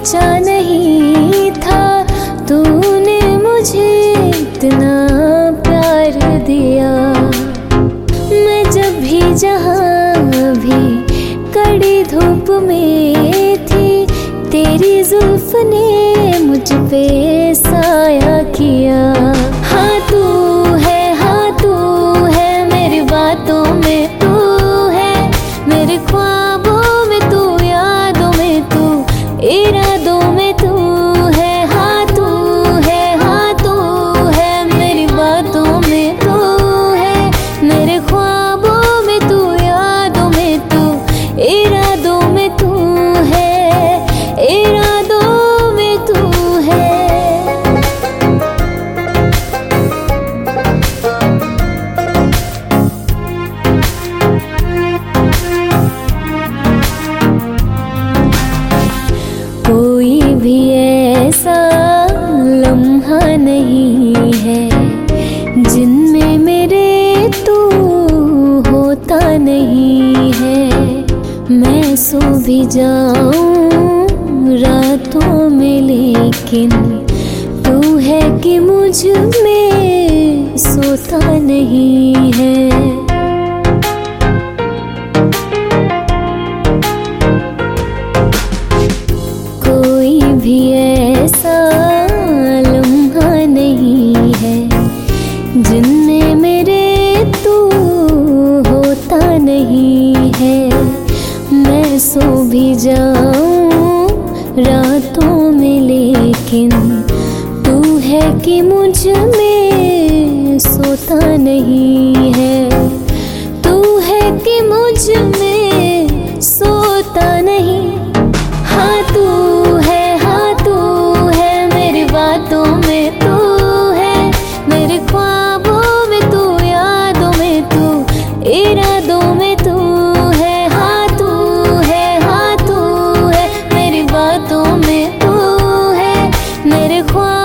सोचा नहीं था तूने मुझे इतना प्यार दिया। मैं जब भी जहाँ भी कड़ी धूप में थी, तेरी जुल्फ ने मुझ पे साया किया। हाँ तू है मेरी बातों में, तू है मेरे ख्वाबों में, तू यादों में, तू इरादों में, तू है। हाँ तू है मेरी बातों में, तू है मेरे ख्वाबों में, तू यादों में, तू इरादों में, तू है, इरादों में तू है। कोई भी ऐसा लम्हा नहीं है जिनमें मेरे तू होता नहीं है। मैं सो भी जाऊं रातों में, लेकिन तू है कि मुझ में सोता नहीं है। भी ऐसा लम्हा नहीं है जिनमें मेरे तू होता नहीं है। मैं सो भी जाऊं रातों में, लेकिन तू है कि मुझ में सोता नहीं है। तू है कि मुझ में सोता नहीं। हाँ तू है मेरी बातों में, तू है मेरे ख्वाबों में, तू यादों में, तू इरादों में, तू है। हाँ तू है मेरी बातों में, तू है मेरे ख्वाबों